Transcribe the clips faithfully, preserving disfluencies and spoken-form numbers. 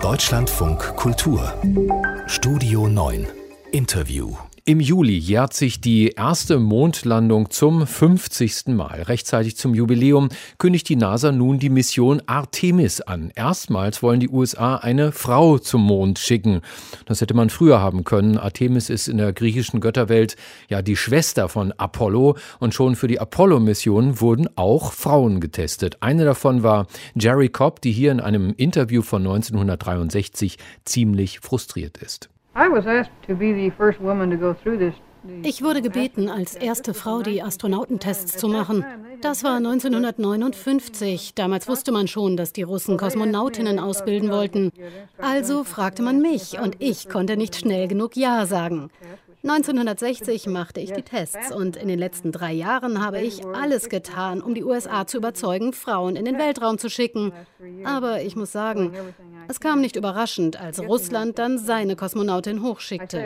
Deutschlandfunk Kultur Studio neun Interview. Im Juli jährt sich die erste Mondlandung zum fünfzigsten Mal. Rechtzeitig zum Jubiläum kündigt die NASA nun die Mission Artemis an. Erstmals wollen die U S A eine Frau zum Mond schicken. Das hätte man früher haben können. Artemis ist in der griechischen Götterwelt ja die Schwester von Apollo. Und schon für die Apollo-Mission wurden auch Frauen getestet. Eine davon war Jerry Cobb, die hier in einem Interview von neunzehnhundertdreiundsechzig ziemlich frustriert ist. Ich wurde gebeten, als erste Frau die Astronautentests zu machen. Das war neunzehnhundertneunundfünfzig. Damals wusste man schon, dass die Russen Kosmonautinnen ausbilden wollten. Also fragte man mich und ich konnte nicht schnell genug Ja sagen. neunzehnhundertsechzig machte ich die Tests und in den letzten drei Jahren habe ich alles getan, um die U S A zu überzeugen, Frauen in den Weltraum zu schicken. Aber ich muss sagen, es kam nicht überraschend, als Russland dann seine Kosmonautin hochschickte.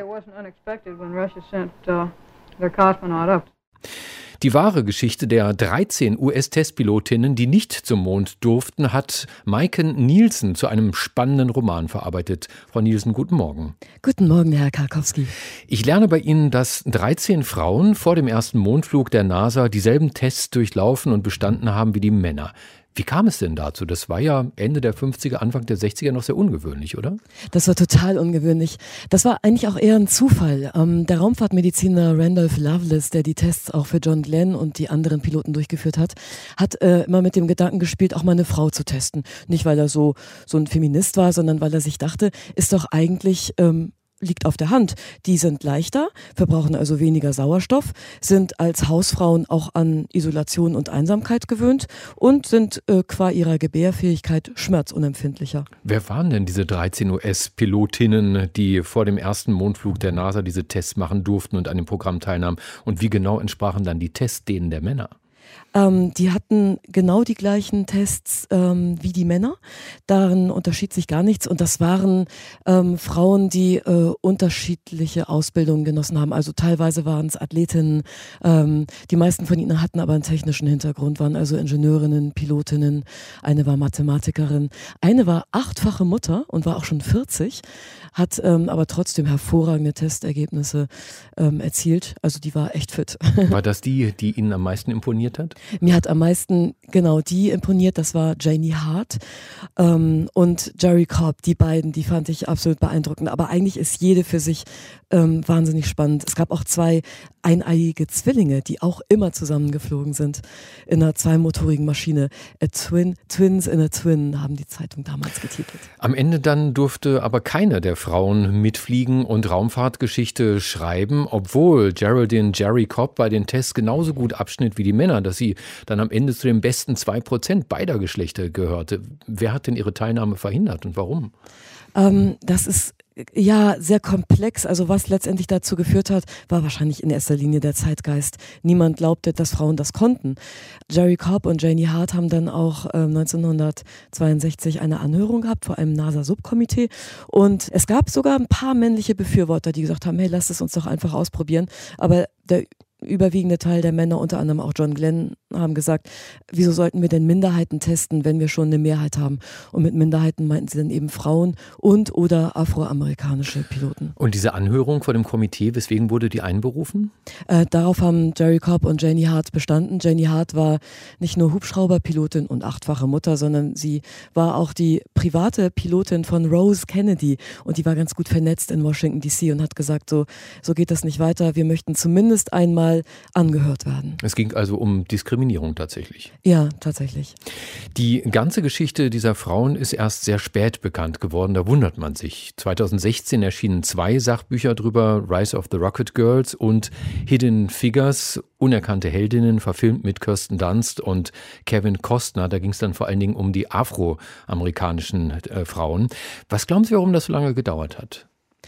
Die wahre Geschichte der dreizehn U S-Testpilotinnen, die nicht zum Mond durften, hat Maiken Nielsen zu einem spannenden Roman verarbeitet. Frau Nielsen, guten Morgen. Guten Morgen, Herr Karkowski. Ich lerne bei Ihnen, dass dreizehn Frauen vor dem ersten Mondflug der NASA dieselben Tests durchlaufen und bestanden haben wie die Männer. Wie kam es denn dazu? Das war ja Ende der fünfziger, Anfang der sechziger noch sehr ungewöhnlich, oder? Das war total ungewöhnlich. Das war eigentlich auch eher ein Zufall. Ähm, der Raumfahrtmediziner Randolph Lovelace, der die Tests auch für John Glenn und die anderen Piloten durchgeführt hat, hat äh, immer mit dem Gedanken gespielt, auch mal eine Frau zu testen. Nicht, weil er so, so ein Feminist war, sondern weil er sich dachte, ist doch eigentlich... Ähm, liegt auf der Hand. Die sind leichter, verbrauchen also weniger Sauerstoff, sind als Hausfrauen auch an Isolation und Einsamkeit gewöhnt und sind äh, qua ihrer Gebärfähigkeit schmerzunempfindlicher. Wer waren denn diese dreizehn U S-Pilotinnen, die vor dem ersten Mondflug der NASA diese Tests machen durften und an dem Programm teilnahmen? Und wie genau entsprachen dann die Tests denen der Männer? Ähm, die hatten genau die gleichen Tests ähm, wie die Männer. Darin unterschied sich gar nichts. Und das waren ähm, Frauen, die äh, unterschiedliche Ausbildungen genossen haben. Also teilweise waren es Athletinnen. Ähm, die meisten von ihnen hatten aber einen technischen Hintergrund, waren also Ingenieurinnen, Pilotinnen. Eine war Mathematikerin. Eine war achtfache Mutter und war auch schon vierzig, hat ähm, aber trotzdem hervorragende Testergebnisse ähm, erzielt. Also die war echt fit. War das die, die Ihnen am meisten imponiert hat? Mir hat am meisten genau die imponiert, das war Janie Hart ähm, und Jerry Cobb, die beiden, die fand ich absolut beeindruckend. Aber eigentlich ist jede für sich ähm, wahnsinnig spannend. Es gab auch zwei eineiige Zwillinge, die auch immer zusammengeflogen sind in einer zweimotorigen Maschine. A Twin, Twins in a Twin, haben die Zeitung damals getitelt. Am Ende dann durfte aber keine der Frauen mitfliegen und Raumfahrtgeschichte schreiben, obwohl Geraldine Jerry Cobb bei den Tests genauso gut abschnitt wie die Männer, dass sie dann am Ende zu den besten zwei Prozent beider Geschlechter gehörte. Wer hat denn ihre Teilnahme verhindert und warum? Ähm, das ist ja sehr komplex. Also was letztendlich dazu geführt hat, war wahrscheinlich in erster Linie der Zeitgeist. Niemand glaubte, dass Frauen das konnten. Jerry Cobb und Janie Hart haben dann auch ähm, neunzehnhundertzweiundsechzig eine Anhörung gehabt vor einem NASA-Subkomitee und es gab sogar ein paar männliche Befürworter, die gesagt haben, hey, lasst es uns doch einfach ausprobieren. Aber der überwiegende Teil der Männer, unter anderem auch John Glenn, haben gesagt, wieso sollten wir denn Minderheiten testen, wenn wir schon eine Mehrheit haben? Und mit Minderheiten meinten sie dann eben Frauen und oder afroamerikanische Piloten. Und diese Anhörung vor dem Komitee, weswegen wurde die einberufen? Äh, darauf haben Jerry Cobb und Janie Hart bestanden. Janie Hart war nicht nur Hubschrauberpilotin und achtfache Mutter, sondern sie war auch die private Pilotin von Rose Kennedy und die war ganz gut vernetzt in Washington D C und hat gesagt, so, so geht das nicht weiter. Wir möchten zumindest einmal angehört werden. Es ging also um Diskriminierung tatsächlich. Ja, tatsächlich. Die ganze Geschichte dieser Frauen ist erst sehr spät bekannt geworden, da wundert man sich. zweitausendsechzehn erschienen zwei Sachbücher drüber, Rise of the Rocket Girls und Hidden Figures, unerkannte Heldinnen, verfilmt mit Kirsten Dunst und Kevin Costner. Da ging es dann vor allen Dingen um die afroamerikanischen äh, Frauen. Was glauben Sie, warum das so lange gedauert hat?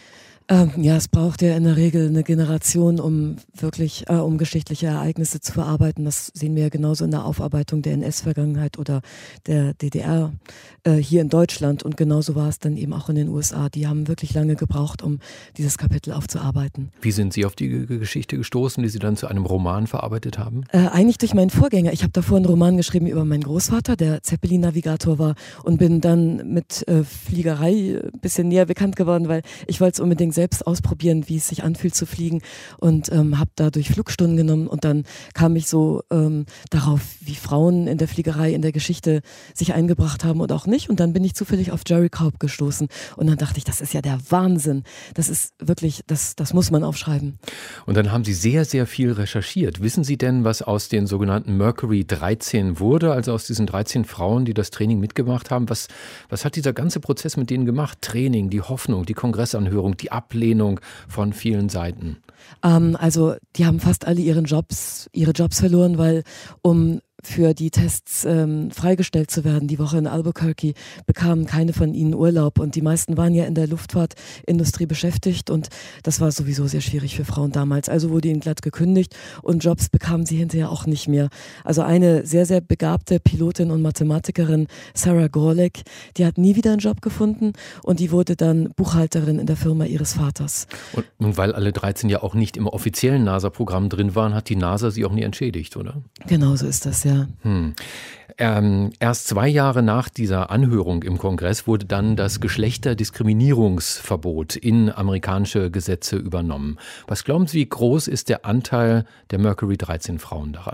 Ähm, ja, es braucht ja in der Regel eine Generation, um wirklich, äh, um geschichtliche Ereignisse zu verarbeiten. Das sehen wir ja genauso in der Aufarbeitung der N S-Vergangenheit oder der D D R äh, hier in Deutschland. Und genauso war es dann eben auch in den U S A. Die haben wirklich lange gebraucht, um dieses Kapitel aufzuarbeiten. Wie sind Sie auf die G- Geschichte gestoßen, die Sie dann zu einem Roman verarbeitet haben? Äh, eigentlich durch meinen Vorgänger. Ich habe davor einen Roman geschrieben über meinen Großvater, der Zeppelin-Navigator war, und bin dann mit äh, Fliegerei ein bisschen näher bekannt geworden, weil ich wollte es unbedingt selbst ausprobieren, wie es sich anfühlt zu fliegen, und ähm, habe dadurch Flugstunden genommen, und dann kam ich so ähm, darauf, wie Frauen in der Fliegerei in der Geschichte sich eingebracht haben und auch nicht, und dann bin ich zufällig auf Jerry Cobb gestoßen und dann dachte ich, das ist ja der Wahnsinn, das ist wirklich, das, das muss man aufschreiben. Und dann haben Sie sehr, sehr viel recherchiert. Wissen Sie denn, was aus den sogenannten Mercury dreizehn wurde, also aus diesen dreizehn Frauen, die das Training mitgemacht haben? Was, was hat dieser ganze Prozess mit denen gemacht? Training, die Hoffnung, die Kongressanhörung, die Ablehnung von vielen Seiten. Ähm, also die haben fast alle ihren Jobs, ihre Jobs verloren, weil um für die Tests ähm, freigestellt zu werden, die Woche in Albuquerque, bekamen keine von ihnen Urlaub, und die meisten waren ja in der Luftfahrtindustrie beschäftigt, und das war sowieso sehr schwierig für Frauen damals. Also wurde ihnen glatt gekündigt und Jobs bekamen sie hinterher auch nicht mehr. Also eine sehr, sehr begabte Pilotin und Mathematikerin, Sarah Gorlick, die hat nie wieder einen Job gefunden, und die wurde dann Buchhalterin in der Firma ihres Vaters. Und, und weil alle dreizehn ja auch nicht im offiziellen NASA-Programm drin waren, hat die NASA sie auch nie entschädigt, oder? Genau so ist das, ja. Ja. Hm. Ähm, erst zwei Jahre nach dieser Anhörung im Kongress wurde dann das Geschlechterdiskriminierungsverbot in amerikanische Gesetze übernommen. Was glauben Sie, wie groß ist der Anteil der Mercury dreizehn Frauen daran?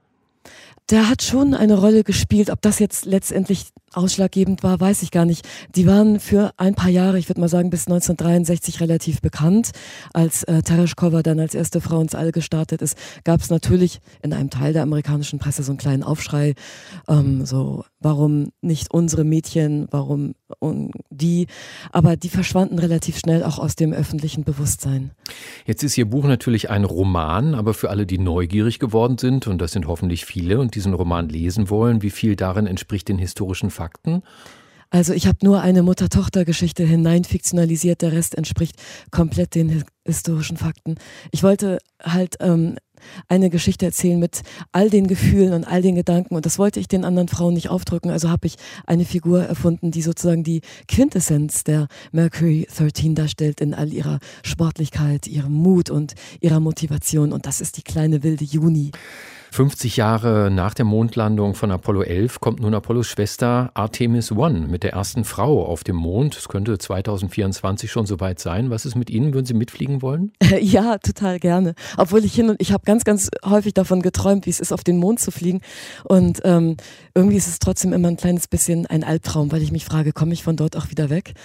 Der hat schon eine Rolle gespielt. Ob das jetzt letztendlich ausschlaggebend war, weiß ich gar nicht. Die waren für ein paar Jahre, ich würde mal sagen bis neunzehnhundertdreiundsechzig, relativ bekannt. Als äh, Tereshkova dann als erste Frau ins All gestartet ist, gab es natürlich in einem Teil der amerikanischen Presse so einen kleinen Aufschrei, ähm, so warum nicht unsere Mädchen, warum die, aber die verschwanden relativ schnell auch aus dem öffentlichen Bewusstsein. Jetzt ist Ihr Buch natürlich ein Roman, aber für alle, die neugierig geworden sind, und das sind hoffentlich viele, und diesen Roman lesen wollen, wie viel darin entspricht den historischen Fakten? Also ich habe nur eine Mutter-Tochter-Geschichte hineinfiktionalisiert, der Rest entspricht komplett den historischen Fakten. Ich wollte halt ähm, eine Geschichte erzählen mit all den Gefühlen und all den Gedanken, und das wollte ich den anderen Frauen nicht aufdrücken, also habe ich eine Figur erfunden, die sozusagen die Quintessenz der Mercury dreizehn darstellt in all ihrer Sportlichkeit, ihrem Mut und ihrer Motivation, und das ist die kleine wilde Juni. fünfzig Jahre nach der Mondlandung von Apollo elf kommt nun Apollos Schwester Artemis One mit der ersten Frau auf dem Mond. Es könnte zweitausendvierundzwanzig schon soweit sein. Was ist mit Ihnen? Würden Sie mitfliegen wollen? Ja, total gerne. Obwohl ich hin und ich habe ganz, ganz häufig davon geträumt, wie es ist, auf den Mond zu fliegen. Und ähm, irgendwie ist es trotzdem immer ein kleines bisschen ein Albtraum, weil ich mich frage, komme ich von dort auch wieder weg?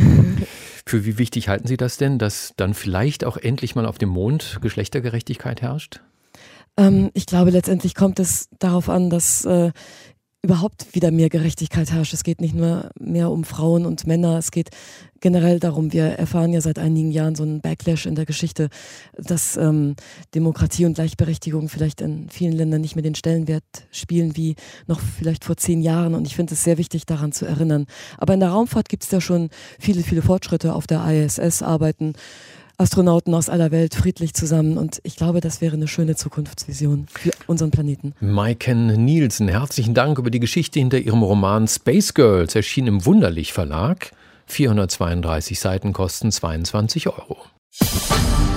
Für wie wichtig halten Sie das denn, dass dann vielleicht auch endlich mal auf dem Mond Geschlechtergerechtigkeit herrscht? Ich glaube, letztendlich kommt es darauf an, dass äh, überhaupt wieder mehr Gerechtigkeit herrscht. Es geht nicht nur mehr um Frauen und Männer, es geht generell darum, wir erfahren ja seit einigen Jahren so einen Backlash in der Geschichte, dass ähm, Demokratie und Gleichberechtigung vielleicht in vielen Ländern nicht mehr den Stellenwert spielen wie noch vielleicht vor zehn Jahren, und ich finde es sehr wichtig, daran zu erinnern. Aber in der Raumfahrt gibt es ja schon viele, viele Fortschritte. Auf der I S S arbeiten Astronauten aus aller Welt friedlich zusammen, und ich glaube, das wäre eine schöne Zukunftsvision für unseren Planeten. Maiken Nielsen, herzlichen Dank über die Geschichte hinter Ihrem Roman Space Girls, erschien im Wunderlich Verlag. vierhundertzweiunddreißig Seiten kosten zweiundzwanzig Euro.